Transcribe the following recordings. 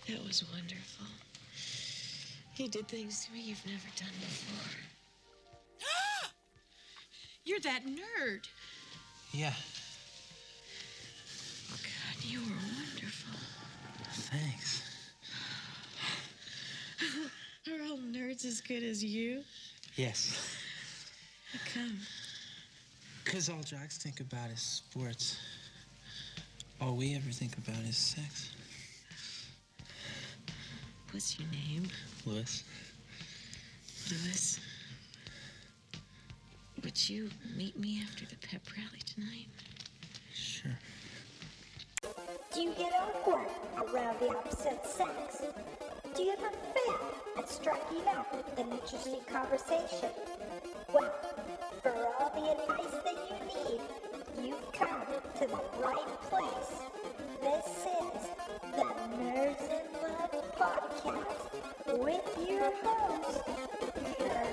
That was wonderful. He did things to me you've never done before. You're that nerd. Yeah. Oh, God, you were wonderful. Thanks. Are all nerds as good as you? Yes. How come? Because all jocks think about is sports. All we ever think about is sex. What's your name? Louis. Louis. Would you meet me after the pep rally tonight? Sure. Do you get awkward around the opposite sex? Do you ever fail at striking up an interesting conversation? Well, for all the advice that you need, you've come to the right place. This is the Nerds in Love Podcast with your host, Kurt.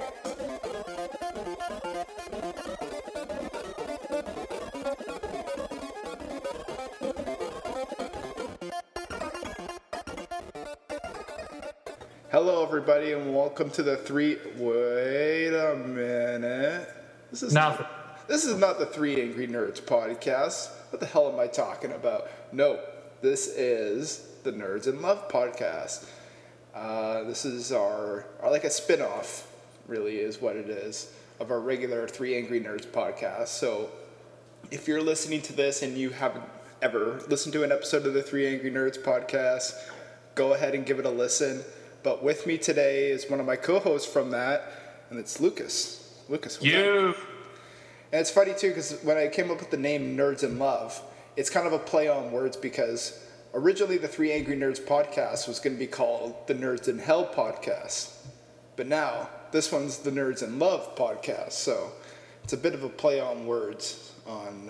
Hello, everybody, and welcome to the Wait a minute. This is not the Three Angry Nerds podcast. What the hell am I talking about? No, this is the Nerds in Love podcast. This is our like a spin-off, really, is what it is, of our regular Three Angry Nerds podcast. So, if you're listening to this and you haven't ever listened to an episode of the Three Angry Nerds podcast, go ahead and give it a listen. But with me today is one of my co-hosts from that, and it's Lucas. Lucas, what's up? And it's funny, too, because when I came up with the name Nerds in Love, it's kind of a play on words because originally the Three Angry Nerds podcast was going to be called the Nerds in Hell podcast. But now, this one's the Nerds in Love podcast. So it's a bit of a play on words on,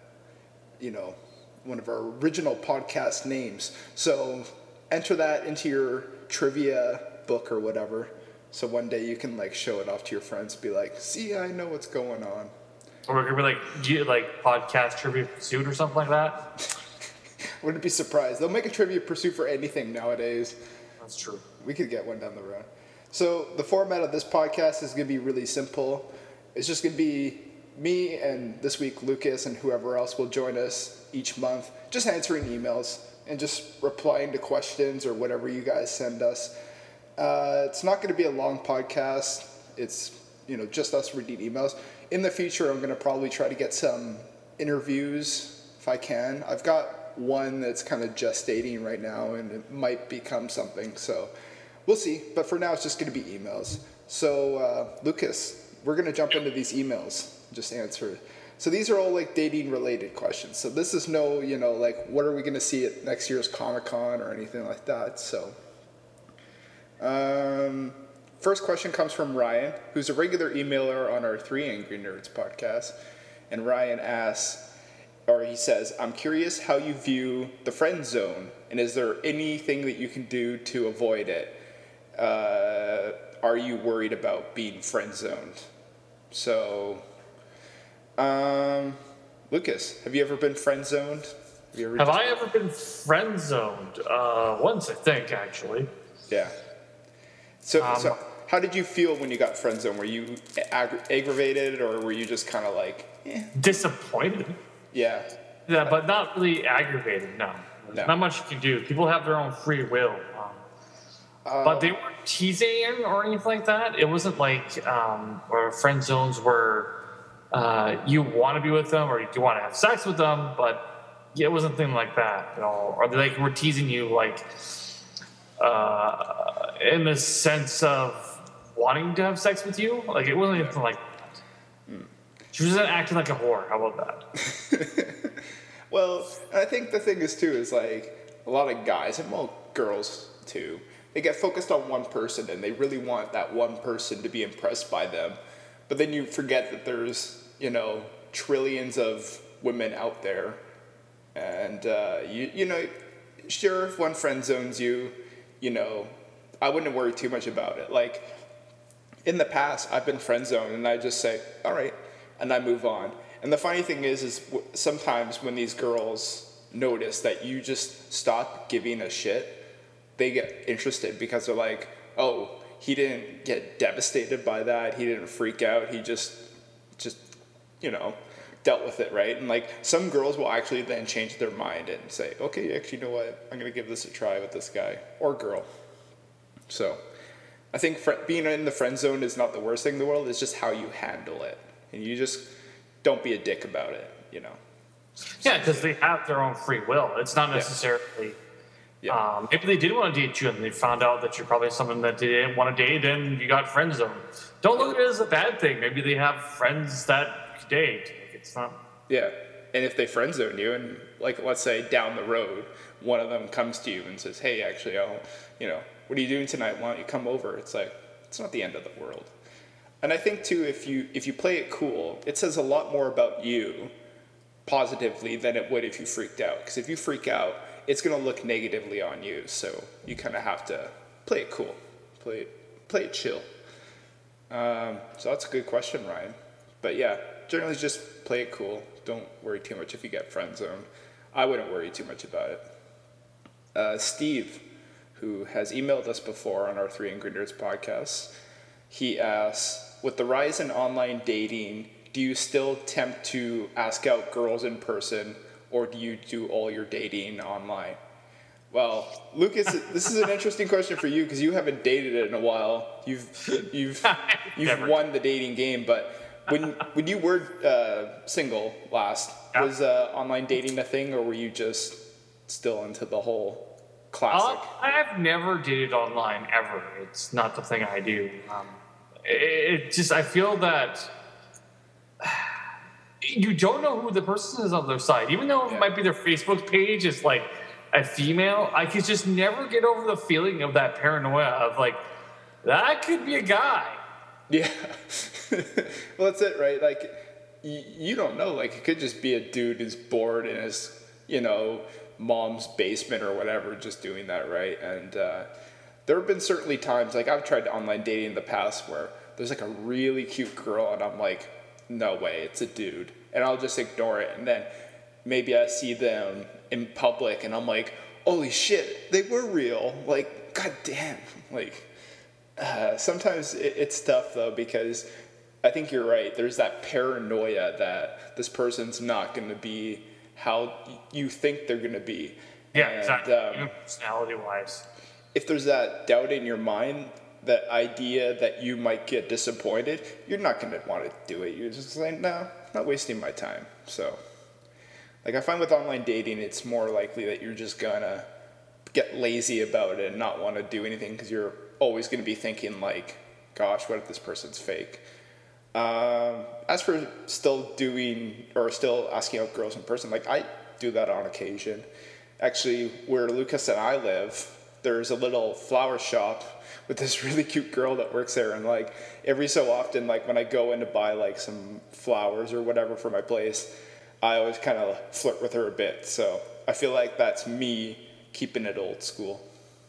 one of our original podcast names. So enter that into your trivia book or whatever, so one day you can show it off to your friends and be like, see, I know what's going on. Or we're gonna be podcast Trivia Pursuit or something like that. Wouldn't be surprised. They'll make a Trivia Pursuit for anything nowadays. That's true. We could get one down the road. So the format of this podcast is gonna be really simple. It's just gonna be me, and this week Lucas and whoever else will join us each month, just answering emails and just replying to questions or whatever you guys send us. It's not going to be a long podcast. It's, just us reading emails. In the future, I'm going to probably try to get some interviews if I can. I've got one that's kind of gestating right now, and it might become something. So we'll see. But for now, it's just going to be emails. So, Lucas, we're going to jump into these emails. Just answer. So these are all dating related questions. So this is no, what are we going to see at next year's Comic-Con or anything like that. So first question comes from Ryan, who's a regular emailer on our Three Angry Nerds podcast. And Ryan asks, or he says, I'm curious how you view the friend zone, and is there anything that you can do to avoid it? Are you worried about being friend zoned? So Lucas, have you ever been friend zoned? Have I ever been friend zoned? Once, I think, actually. Yeah. So how did you feel when you got friend zoned? Were you aggravated, or were you just kind of disappointed? Yeah. Yeah, but not really aggravated. No. Not much you can do. People have their own free will. But they weren't teasing or anything like that. It wasn't or friend zones were. You want to be with them or you want to have sex with them, but it wasn't anything like that at all. Or they were teasing you in the sense of wanting to have sex with you. It wasn't anything like that. She wasn't acting like a whore. How about that? Well, I think the thing is too is a lot of guys and girls too, they get focused on one person and they really want that one person to be impressed by them. But then you forget that there's, trillions of women out there. And, sure, if one friend zones you, I wouldn't worry too much about it. In the past, I've been friend zoned and I just say, all right, and I move on. And the funny thing is sometimes when these girls notice that you just stop giving a shit they get interested because they're like, oh, he didn't get devastated by that. He didn't freak out. He just dealt with it, right? And like some girls will actually then change their mind and say, okay, actually, you know what? I'm going to give this a try with this guy or girl. So I think being in the friend zone is not the worst thing in the world. It's just how you handle it. And you just don't be a dick about it, Yeah, because they have their own free will. It's not necessarily... Yeah. Maybe they did want to date you and they found out that you're probably someone that they didn't want to date and you got friend zone. Don't look at it as a bad thing. Maybe they have friends that you date. It's not... Yeah. And if they friend zone you and, like, let's say down the road, one of them comes to you and says, hey, actually, what are you doing tonight? Why don't you come over? It's like, it's not the end of the world. And I think, too, if you play it cool, it says a lot more about you positively than it would if you freaked out. Because if you freak out, it's going to look negatively on you. So you kind of have to play it cool. Play it chill. So that's a good question, Ryan. But yeah, generally just play it cool. Don't worry too much if you get friend zoned. I wouldn't worry too much about it. Steve, who has emailed us before on our 3 Angry Nerds podcast, he asks, with the rise in online dating, do you still attempt to ask out girls in person, or do you do all your dating online? Well, Lucas, this is an interesting question for you because you haven't dated in a while. You've won the dating game, but when you were single last, was online dating a thing, or were you just still into the whole classic? I have never dated online ever. It's not the thing I do. I feel that you don't know who the person is on their side. Even though it might be their Facebook page is like a female, I could just never get over the feeling of that paranoia of like, that could be a guy. Yeah. Well, that's it, right? Like, you don't know. Like, it could just be a dude who's bored in his, mom's basement or whatever, just doing that, right? And there have been certainly times, like, I've tried online dating in the past where there's like a really cute girl and I'm like, no way, it's a dude. And I'll just ignore it. And then maybe I see them in public and I'm like, holy shit, they were real. Like, goddamn. Like, sometimes it's tough though, because I think you're right. There's that paranoia that this person's not going to be how you think they're going to be. Yeah, and, exactly. Even personality-wise. If there's that doubt in your mind, that idea that you might get disappointed, you're not going to want to do it. You're just like, no, I'm not wasting my time. So, like, I find with online dating, it's more likely that you're just going to get lazy about it and not want to do anything because you're always going to be thinking, like, gosh, what if this person's fake? As for still asking out girls in person, like, I do that on occasion. Actually, where Lucas and I live, there's a little flower shop with this really cute girl that works there, and like every so often, like when I go in to buy like some flowers or whatever for my place, I always kind of flirt with her a bit. So I feel like that's me keeping it old school.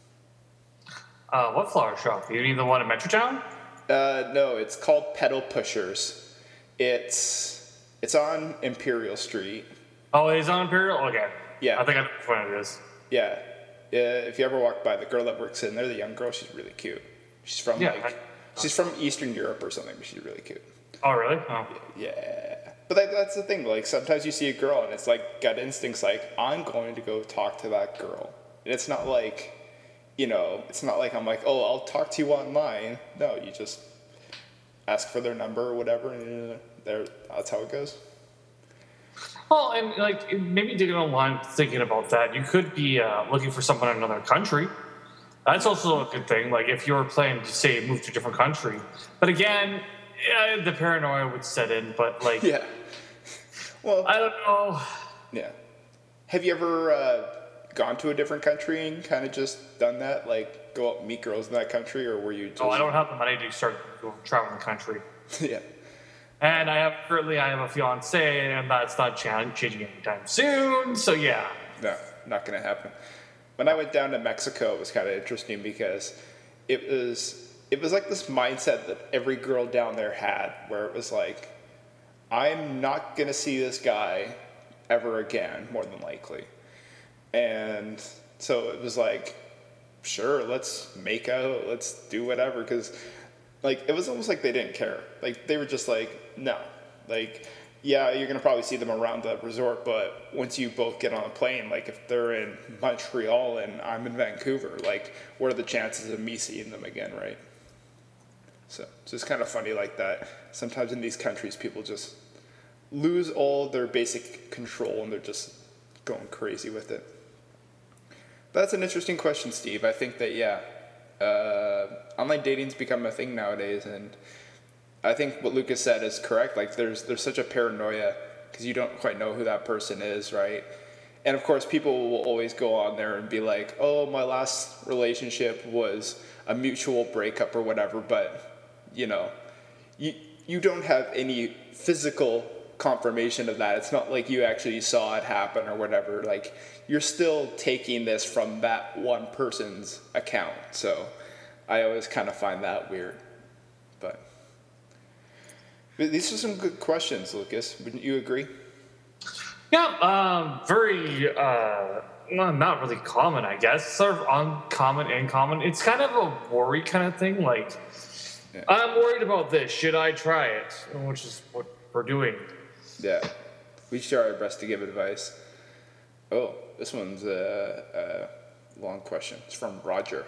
What flower shop? You mean the one in Metrotown? No, it's called Pedal Pushers. It's on Imperial Street. Oh, it is on Imperial? Okay. Yeah. I think I know which one it is. Yeah. If you ever walk by, the girl that works in there, the young girl, she's really cute. She's from she's from Eastern Europe or something, but she's really cute. Oh, really? Oh. Yeah. But that's the thing. Like, sometimes you see a girl and it's like gut instincts like, I'm going to go talk to that girl. And it's not like, it's not like I'm like, oh, I'll talk to you online. No, you just ask for their number or whatever, and that's how it goes. Well, and like maybe digging online, thinking about that, you could be looking for someone in another country. That's also a good thing. Like if you're planning to say move to a different country, but again, the paranoia would set in. But like, yeah, well, I don't know. Yeah, have you ever gone to a different country and kind of just done that, like go out and meet girls in that country, or were you? Just... Oh, I don't have the money to start traveling the country. Yeah. And I have a fiance, and that's not changing anytime soon. So yeah, no, not gonna happen. When I went down to Mexico, it was kind of interesting because it was like this mindset that every girl down there had, where it was like, I'm not gonna see this guy ever again, more than likely. And so it was like, sure, let's make out, let's do whatever, because like it was almost like they didn't care. Like they were just like, no, like yeah, you're gonna probably see them around the resort, but once you both get on a plane, like if they're in Montreal and I'm in Vancouver, like what are the chances of me seeing them again, right? So it's just kind of funny like that. Sometimes in these countries, people just lose all their basic control and they're just going crazy with it. But that's an interesting question, Steve. I think that, yeah, online dating's become a thing nowadays, and I think what Lucas said is correct. Like, there's such a paranoia because you don't quite know who that person is, right? And of course, people will always go on there and be like, "Oh, my last relationship was a mutual breakup or whatever," but you know, you don't have any physical confirmation of that. It's not like you actually saw it happen or whatever. Like, you're still taking this from that one person's account. So I always kind of find that weird. But these are some good questions, Lucas. Wouldn't you agree? Yeah, very, well, not really common, I guess. Sort of uncommon and common. It's kind of a worry kind of thing. Like, yeah. I'm worried about this. Should I try it? Which is what we're doing. Yeah. We try our best to give advice. Oh, this one's a long question. It's from Roger.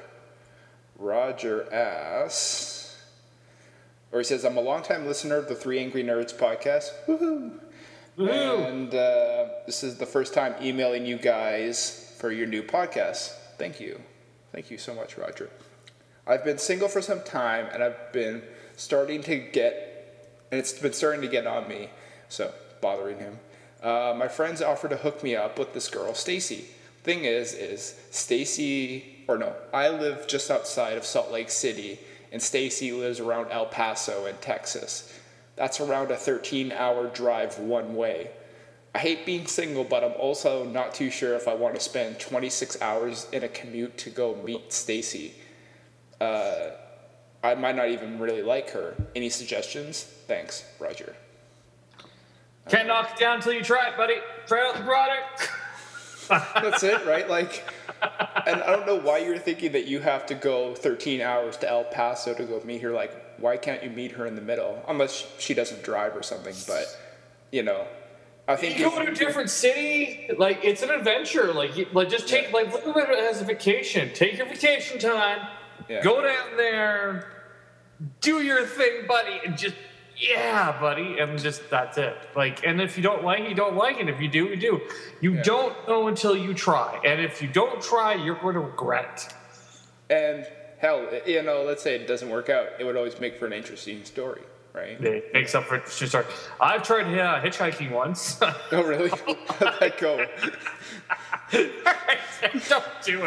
Roger asks, or he says, I'm a longtime listener of the Three Angry Nerds podcast. Woohoo! Woohoo! And this is the first time emailing you guys for your new podcast. Thank you. Thank you so much, Roger. I've been single for some time, and I've been starting to get, and it's been starting to get on me, so bothering him. My friends offered to hook me up with this girl, Stacy. Thing is Stacy, or no, I live just outside of Salt Lake City, and Stacy lives around El Paso in Texas. That's around a 13-hour drive one way. I hate being single, but I'm also not too sure if I want to spend 26 hours in a commute to go meet Stacy. I might not even really like her. Any suggestions? Thanks, Roger. Can't knock it down until you try it, buddy. Try out the product. That's it, right? Like, and I don't know why you're thinking that you have to go 13 hours to El Paso to go meet her. Like, why can't you meet her in the middle? Unless she doesn't drive or something, but, you know. I think you go to a different city, like, it's an adventure. Like just take, like, look at it as a vacation. Take your vacation time. Yeah. Go down there, do your thing, buddy, and just, yeah, buddy, and just, that's it. Like, and if you don't like it, you don't like it. If you do, you do. You don't know until you try. And if you don't try, you're going to regret it. And, hell, you know, let's say it doesn't work out. It would always make for an interesting story, right? It makes up for an interesting story. I've tried hitchhiking once. Oh, really? How'd that go? Don't do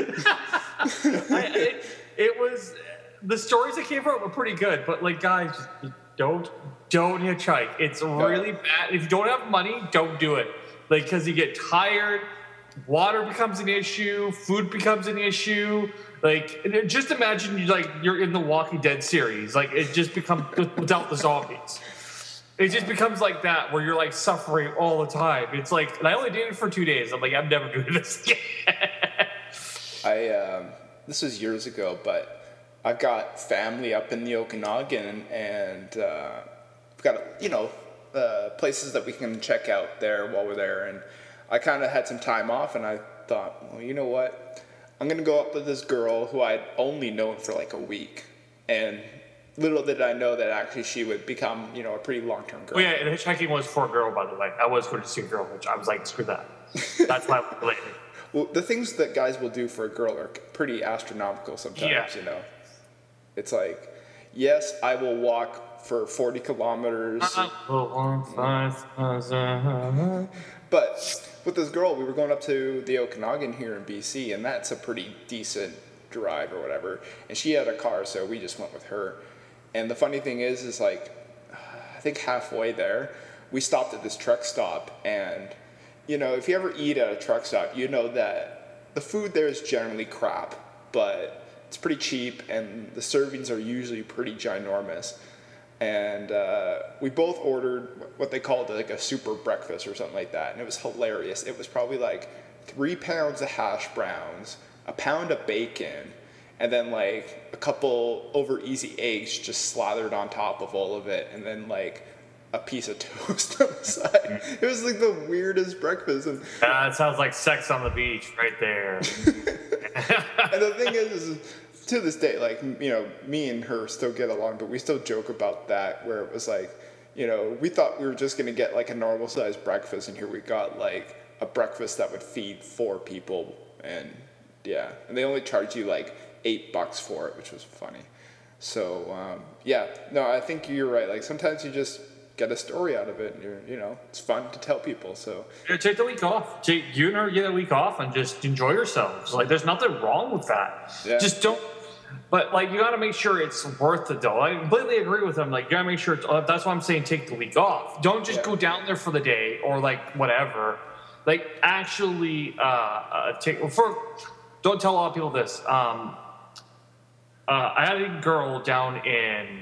it. It was, the stories that came from it were pretty good, but, like, guys, just don't hitchhike. It's really bad. If you don't have money, don't do it. Like, because you get tired, water becomes an issue, food becomes an issue. Like, just imagine you're in the Walking Dead series. Like, it just becomes without the zombies. It just becomes like that, where you're, like, suffering all the time. It's like, and I only did it for 2 days. I'm like, I'm never doing this again. This was years ago, but I've got family up in the Okanagan, and we've got, you know, places that we can check out there while we're there. And I kind of had some time off, and I thought, well, you know what? I'm going to go up with this girl who I'd only known for like a week. And little did I know that actually she would become, you know, a pretty long-term girl. Oh, yeah, and hitchhiking was for a girl, by the way. I was going to see a girl, which I was like, screw that. That's why I'm related. Well, the things that guys will do for a girl are pretty astronomical sometimes, you know. It's like, yes, I will walk for 40 kilometers. But with this girl, we were going up to the Okanagan here in BC, and that's a pretty decent drive or whatever. And she had a car, so we just went with her. And the funny thing is like, I think halfway there, we stopped at this truck stop, and you know, if you ever eat at a truck stop, you know that the food there is generally crap, but it's pretty cheap, and the servings are usually pretty ginormous. And we both ordered what they called like a super breakfast or something like that, and it was hilarious. It was probably like 3 pounds of hash browns, a pound of bacon, and then like a couple over easy eggs just slathered on top of all of it, and then like a piece of toast on the side. It was like the weirdest breakfast. And it sounds like sex on the beach right there. And the thing is to this day, like, you know, me and her still get along, but we still joke about that, where it was like, you know, we thought we were just going to get like a normal sized breakfast, and here we got like a breakfast that would feed 4 people. And yeah, and they only charge you like $8 for it, which was funny. So yeah, no, I think you're right. Like sometimes you just get a story out of it, and you know, it's fun to tell people. So yeah, take the week off. You and her get a week off and just enjoy yourselves. Like there's nothing wrong with that. Yeah. Just don't. But like you got to make sure it's worth it, though. I completely agree with him. Like you got to make sure. That's why I'm saying take the week off. Don't just go down there for the day or like whatever. Like actually take. Don't tell a lot of people this. I had a girl down in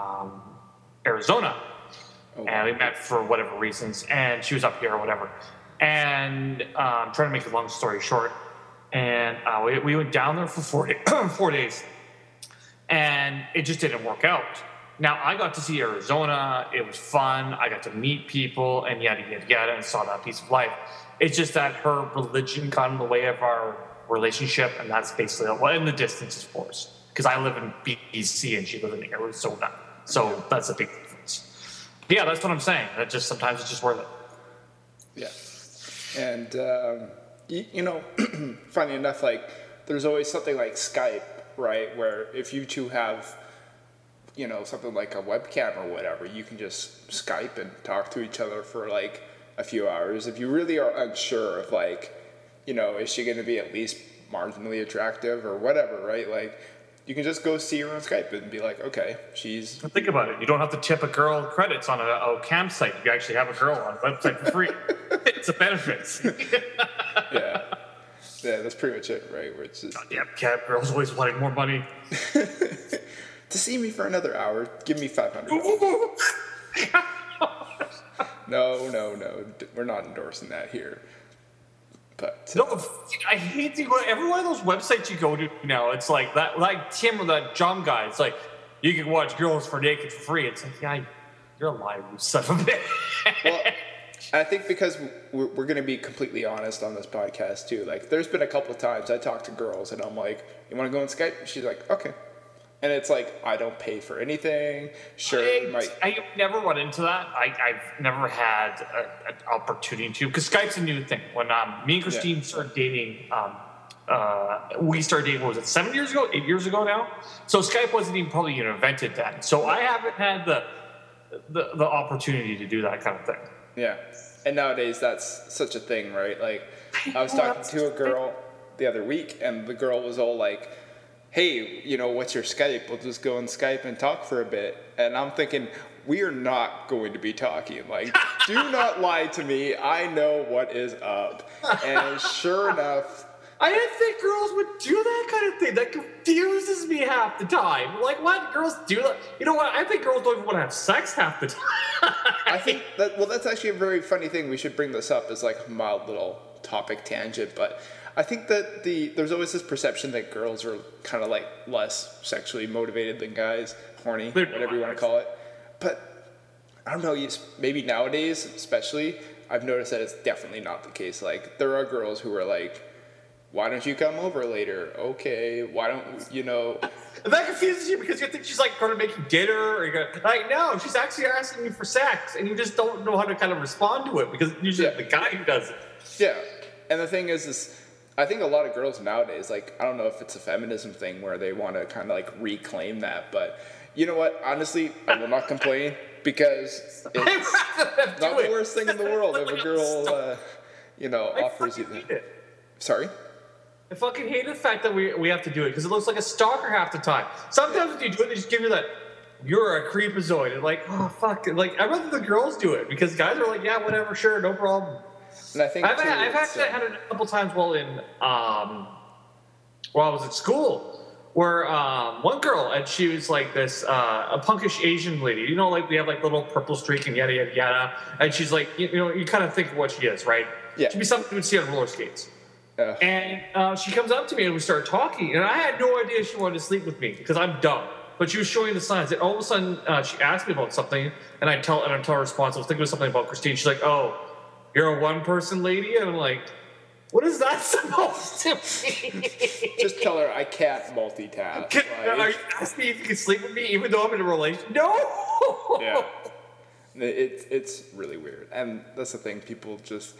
Arizona. And we met for whatever reasons, and she was up here or whatever. And trying to make a long story short, and we went down there for 4 days, and it just didn't work out. Now, I got to see Arizona. It was fun. I got to meet people, and yada, yada, yada, and saw that piece of life. It's just that her religion got in the way of our relationship, and that's basically well, in the distance, of course, because I live in BC and she lives in Arizona. So that's a big difference. Yeah, that's what I'm saying. That just sometimes it's just worth Yeah. it. And, you know, funny enough, like, there's always something like Skype, right, where if you two have, you know, something like a webcam or whatever, you can just Skype and talk to each other for, like, a few hours. If you really are unsure of, like, you know, is she going to be at least marginally attractive or whatever, right? Like, you can just go see her on Skype and be like, okay, she's... Think about it. You don't have to tip a girl credits on a campsite. You actually have a girl on a website for free. It's a benefit. Yeah. Yeah, that's pretty much it, right? Where it's just... Goddamn camp girls always wanting more money. To see me for another hour, give me $500. No. We're not endorsing that here. But, no, I hate to go. Every one of those websites you go to now, it's like that, like Tim or that John guy. It's like you can watch girls for naked for free. It's like, yeah, you're a liar, you son of a bitch. Well, I think because we're going to be completely honest on this podcast too. Like, there's been a couple of times I talk to girls and I'm like, "You want to go on Skype?" She's like, "Okay." And it's like, I don't pay for anything. Sure. I never run into that. I've never had an opportunity to, because Skype's a new thing. When me and Christine started dating, we started dating, what was it, 7 years ago, 8 years ago now? So Skype wasn't even probably even invented then. So I haven't had the opportunity to do that kind of thing. Yeah. And nowadays that's such a thing, right? Like, I was talking to a girl the other week, and the girl was all like, "Hey, you know, what's your Skype? We'll just go on Skype and talk for a bit." And I'm thinking, we are not going to be talking. Like, do not lie to me. I know what is up. And sure enough... I didn't think girls would do that kind of thing. That confuses me half the time. Like, what? Girls do that? You know what? I think girls don't even want to have sex half the time. I think that, well, that's actually a very funny thing. We should bring this up as like a mild little topic tangent, but... I think that there's always this perception that girls are kind of like less sexually motivated than guys, horny, whatever you want to call it. But I don't know, maybe nowadays especially, I've noticed that it's definitely not the case. Like, there are girls who are like, "Why don't you come over later?" "Okay, why don't you know?" And that confuses you because you think she's like going to make you dinner, or you're going to, like, no, she's actually asking you for sex, and you just don't know how to kind of respond to it because usually the guy who does it. Yeah, and the thing is I think a lot of girls nowadays, like, I don't know if it's a feminism thing where they want to kind of like reclaim that, but you know what? Honestly, I will not complain because it's not the worst thing in the world if a girl, offers you that. Sorry? I fucking hate the fact that we have to do it because it looks like a stalker half the time. Sometimes when you do it, they just give you that, "You're a creepazoid," and like, oh fuck, like I'd rather the girls do it because guys are like, "Yeah, whatever, sure, no problem." And I think I've actually had it a couple times while I was at school, where one girl, and she was like this a punkish Asian lady, you know, like we have like little purple streak and yada yada yada, and she's like, you know, you kind of think of what she is, right? Yeah. She'd be something you would see on roller skates. And she comes up to me and we start talking, and I had no idea she wanted to sleep with me because I'm dumb. But she was showing the signs. And all of a sudden, she asked me about something, and I tell her response. I was thinking of something about Christine. She's like, "Oh, you're a one-person lady," and I'm like, "What is that supposed to mean?" Just tell her I can't multitask. Are you asking me if you can sleep with me even though I'm in a relationship? No. Yeah. It's really weird, and that's the thing. People just,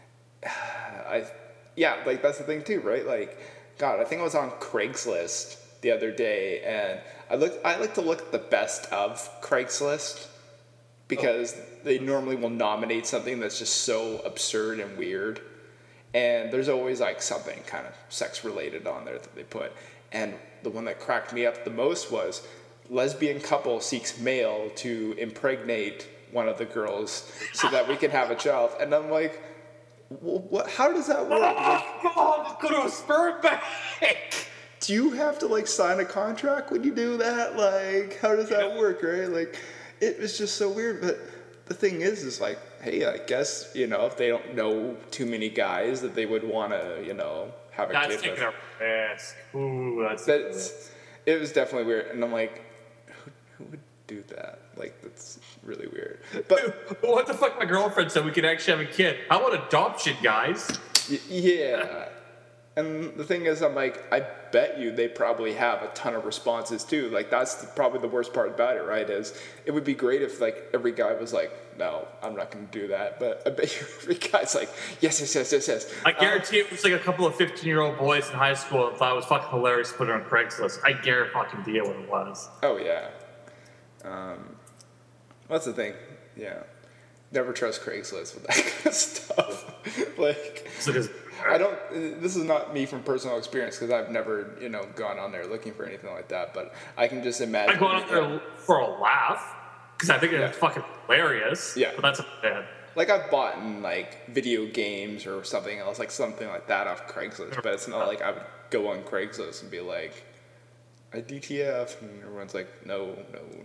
that's the thing too, right? Like, God, I think I was on Craigslist the other day, and I like to look at the best of Craigslist because they normally will nominate something that's just so absurd and weird, and there's always like something kind of sex related on there that they put, and the one that cracked me up the most was lesbian couple seeks male to impregnate one of the girls so that we can have a child. And I'm like, what? How does that work? Just go to a sperm bank. Do you have to like sign a contract when you do that? Like, how does that work, right? Like, it was just so weird. But the thing is like, hey, I guess, if they don't know too many guys that they would want to, have a kid with. That's taking a risk. Ooh, it was definitely weird. And I'm like, who would do that? Like, that's really weird. But what the fuck? My girlfriend said we could actually have a kid. How about adoption, guys? Yeah. And the thing is, I'm like, I bet you they probably have a ton of responses too. Like, that's probably the worst part about it, right? Is it would be great if like every guy was like, no, I'm not going to do that. But I bet you every guy's like, yes. I guarantee it was like a couple of 15-year-old boys in high school and thought it was fucking hilarious to put it on Craigslist. I guarantee what it was. Oh yeah. That's the thing. Yeah. Never trust Craigslist with that kind of stuff. Like, this is not me from personal experience because I've never, gone on there looking for anything like that, but I can just imagine. I go on there for a laugh because I think it's fucking hilarious. Yeah. But that's bad. Like, I've bought like video games or something else, like something like that off Craigslist, but it's not like I would go on Craigslist and be like, I DTF, and everyone's like, no.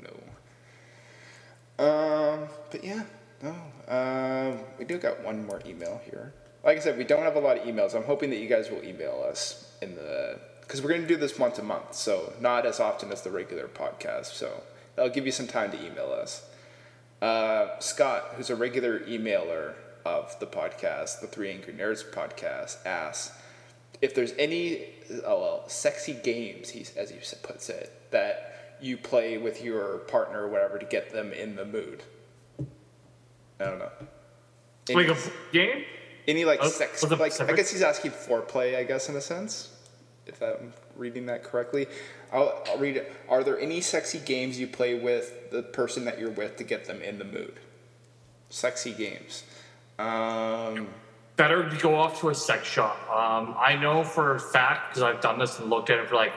But yeah, no. We do got one more email here. Like I said, we don't have a lot of emails. I'm hoping that you guys will email us because we're going to do this once a month, so not as often as the regular podcast. So that'll give you some time to email us. Scott, who's a regular emailer of the podcast, the Three Angry Nerds podcast, asks if there's any sexy games, as he puts it, that you play with your partner or whatever to get them in the mood. I don't know. Like a game? Any sex? Like, I guess he's asking foreplay, I guess, in a sense, if I'm reading that correctly. I'll read it. Are there any sexy games you play with the person that you're with to get them in the mood? Sexy games. Better to go off to a sex shop. I know for a fact, because I've done this and looked at it for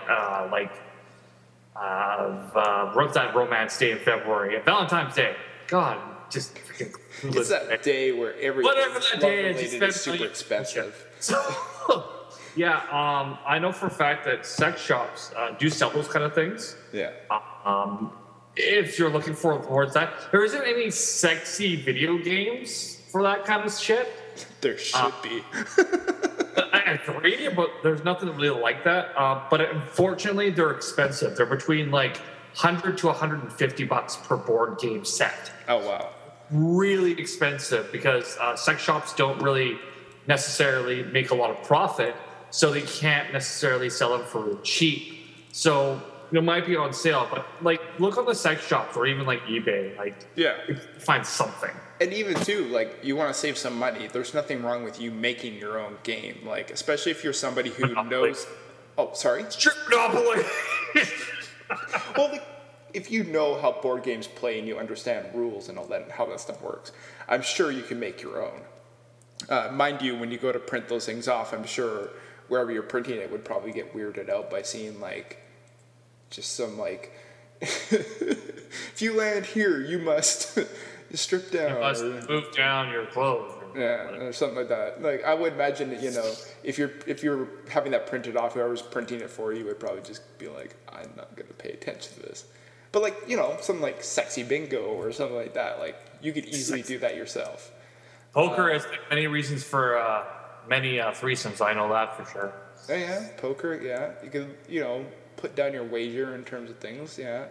wrote that Romance Day in February, Valentine's Day. God, just freaking. It's that day where whatever that day is super expensive. So, yeah, I know for a fact that sex shops do sell those kind of things. Yeah. If you're looking towards that, there isn't any sexy video games for that kind of shit. There should be. I agree, but there's nothing really like that. But unfortunately, they're expensive. They're between like $100 to $150 per board game set. Oh wow! Really expensive because sex shops don't really necessarily make a lot of profit, so they can't necessarily sell them for cheap. So it might be on sale, but like look on the sex shops or even like eBay. Find something. And even too, like you want to save some money. There's nothing wrong with you making your own game, like especially if you're somebody who knows. Oh, sorry. Strip Monopoly. Well, if you know how board games play and you understand rules and all that, and how that stuff works, I'm sure you can make your own. Mind you, when you go to print those things off, I'm sure wherever you're printing it would probably get weirded out by seeing like just some like if you land here, you must strip down. You must move down your clothes. Or something like that. Like I would imagine that, if you're having that printed off, whoever's printing it for you would probably just be like, I'm not gonna pay attention to this. But like, something like Sexy Bingo or something like that, like you could easily do that yourself. Poker has many reasons for many threesomes. I know that for sure. Oh yeah, poker. Yeah, you could put down your wager in terms of things. Yeah.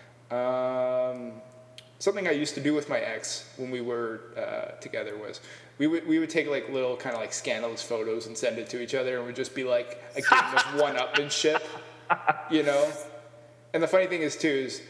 Something I used to do with my ex when we were together was we would take like little kind of like scandalous photos and send it to each other, and it would just be like a game of one-upmanship, And the funny thing is too is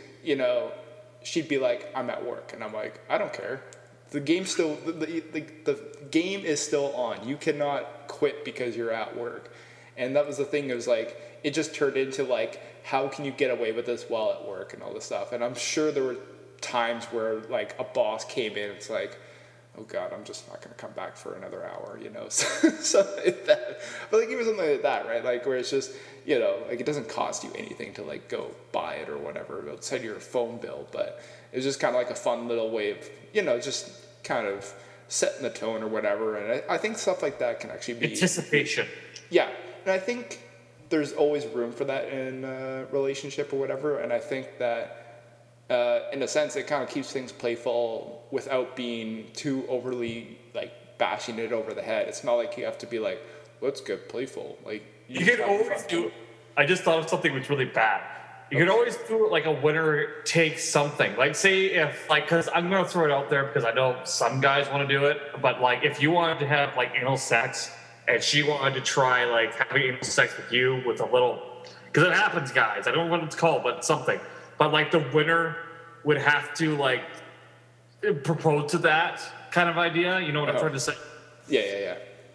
she'd be like, I'm at work, and I'm like, I don't care. The game's still the game is still on. You cannot quit because you're at work. And that was the thing. It was like it just turned into like, how can you get away with this while at work and all this stuff. And I'm sure there were times where like a boss came in. It's like, oh God, I'm just not going to come back for another hour, something like that. But like even something like that, right? Like where it's just like it doesn't cost you anything to like go buy it or whatever outside your phone bill, but it's just kind of like a fun little way of just kind of setting the tone or whatever. And I think stuff like that can actually be anticipation. Yeah, and I think there's always room for that in a relationship or whatever. And I think that in a sense it kind of keeps things playful without being too overly like bashing it over the head. It's not like you have to be like, let's get playful. Like you can always do. I just thought of something that's really bad. You can always do like a winner takes something. Like say if because I'm going to throw it out there because I know some guys want to do it, but like if you wanted to have like anal sex and she wanted to try like having anal sex with you with a little, because it happens, guys. I don't know what it's called, but it's something. But like the winner would have to like propose to that kind of idea. You know what I'm trying to say? Yeah.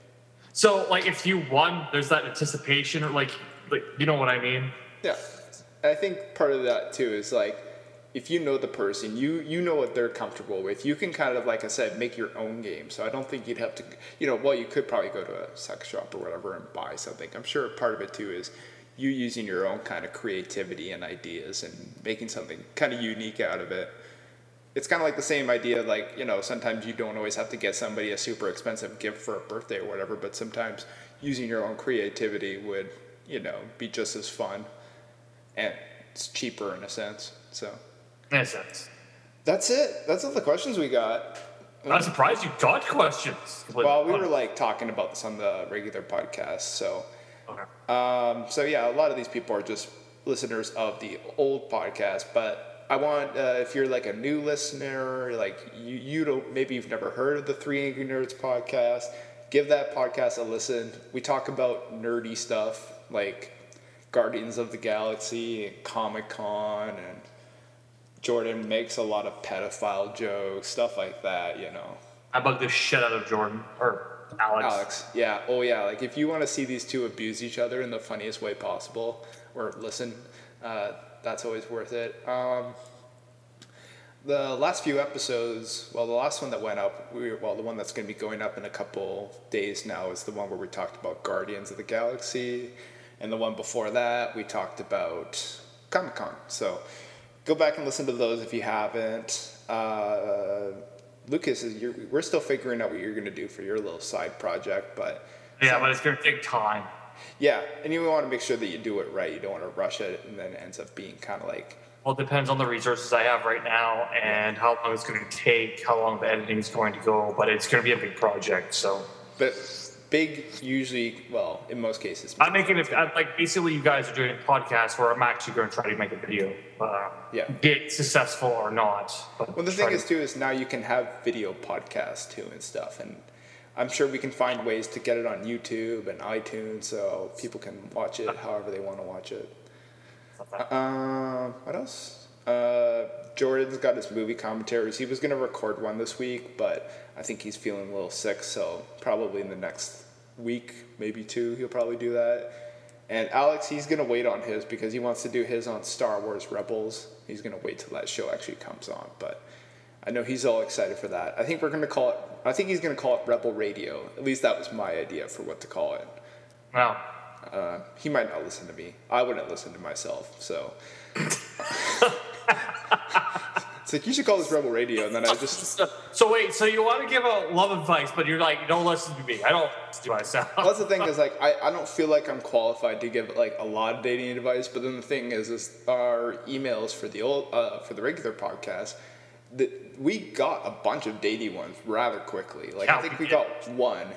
So like if you won, there's that anticipation or like you know what I mean? Yeah. I think part of that too is like if you know the person, you know what they're comfortable with. You can kind of, like I said, make your own game. So I don't think you'd have to, you could probably go to a sex shop or whatever and buy something. I'm sure part of it too is you using your own kind of creativity and ideas and making something kind of unique out of it. It's kind of like the same idea, like, sometimes you don't always have to get somebody a super expensive gift for a birthday or whatever, but sometimes using your own creativity would, be just as fun. And it's cheaper in a sense. So. In a sense. That's it. That's all the questions we got. I'm surprised you got questions. Well, we were like talking about this on the regular podcast. So. Okay. So yeah, a lot of these people are just listeners of the old podcast. But I want, if you're like a new listener, like you don't, maybe you've never heard of the Three Angry Nerds podcast, give that podcast a listen. We talk about nerdy stuff like Guardians of the Galaxy and Comic-Con, and Jordan makes a lot of pedophile jokes, stuff like that, I bug the shit out of Jordan, or Alex. Yeah. Oh yeah, like if you want to see these two abuse each other in the funniest way possible, or listen, that's always worth it. The last few episodes, the last one that went up, the one that's going to be going up in a couple days now is the one where we talked about Guardians of the Galaxy. And the one before that, we talked about Comic-Con. So go back and listen to those if you haven't. Lucas, we're still figuring out what you're going to do for your little side project. But but it's going to take time. Yeah, and you want to make sure that you do it right. You don't want to rush it, and then it ends up being kind of like... Well, it depends on the resources I have right now and how long it's going to take, how long the editing is going to go. But it's going to be a big project, so... But... Big, usually, in most cases. I'm making it, like, basically you guys are doing a podcast where I'm actually going to try to make a video. Be it successful or not. Well, the thing is, too, is now you can have video podcasts, too, and stuff. And I'm sure we can find ways to get it on YouTube and iTunes so people can watch it however they want to watch it. What else? Jordan's got his movie commentaries. He was going to record one this week, but I think he's feeling a little sick, so probably in the next week, maybe two, he'll probably do that. And Alex, he's going to wait on his because he wants to do his on Star Wars Rebels. He's going to wait till that show actually comes on, but I know he's all excited for that. I think he's going to call it Rebel Radio. At least that was my idea for what to call it. Wow. He might not listen to me. I wouldn't listen to myself, so... It's like, you should call this Rebel Radio, and then I just... So wait, so you want to give a love advice, but you're like, don't listen to me. I don't listen to myself. Well, that's the thing is, like, I don't feel like I'm qualified to give, like, a lot of dating advice, but then the thing is our emails for the regular podcast, we got a bunch of dating ones rather quickly. Like, I think we got one,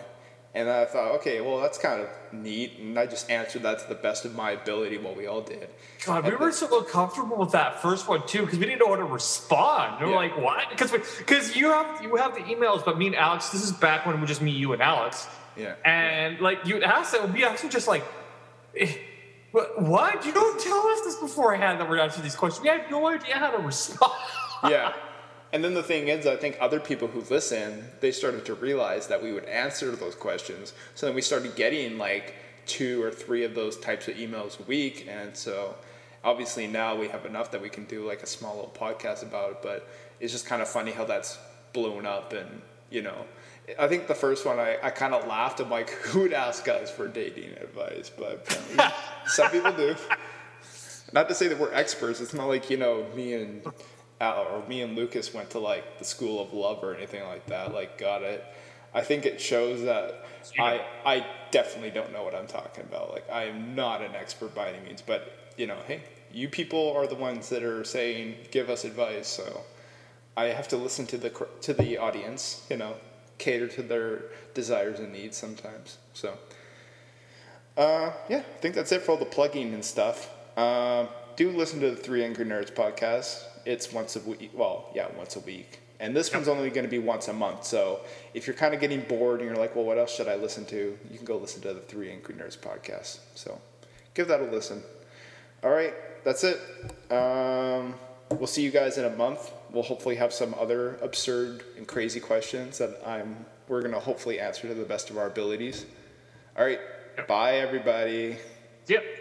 And I thought, okay, well, that's kind of neat. And I just answered that to the best of my ability, what we all did. God, we were so comfortable with that first one, too, because we didn't know how to respond. We were like, what? Because you have the emails, but me and Alex, this is back when it was just me, you, and Alex. Yeah. And, like, you asked that, we actually just like, what? You don't tell us this beforehand that we're answering these questions. We had no idea how to respond. Yeah. And then the thing is, I think other people who listen, they started to realize that we would answer those questions. So then we started getting like 2 or 3 of those types of emails a week. And so obviously now we have enough that we can do like a small little podcast about it. But it's just kind of funny how that's blown up. And, you know, I think the first one I kind of laughed. I'm like, who would ask us for dating advice? But some people do. Not to say that we're experts. It's not like, you know, me and Lucas went to like the school of love or anything like that. Like, got it. I think it shows that I definitely don't know what I'm talking about. Like, I am not an expert by any means, but you know, hey, you people are the ones that are saying, give us advice. So I have to listen to the audience, you know, cater to their desires and needs sometimes. So, yeah, I think that's it for all the plugging and stuff. Do listen to the 3 Angry Nerds podcast. It's once a week. Well, yeah, once a week. And this one's only going to be once a month. So if you're kind of getting bored and you're like, well, what else should I listen to? You can go listen to the 3 Angry Nerds podcast. So give that a listen. All right, that's it. We'll see you guys in a month. We'll hopefully have some other absurd and crazy questions that we're going to hopefully answer to the best of our abilities. All right, bye, everybody. Yep.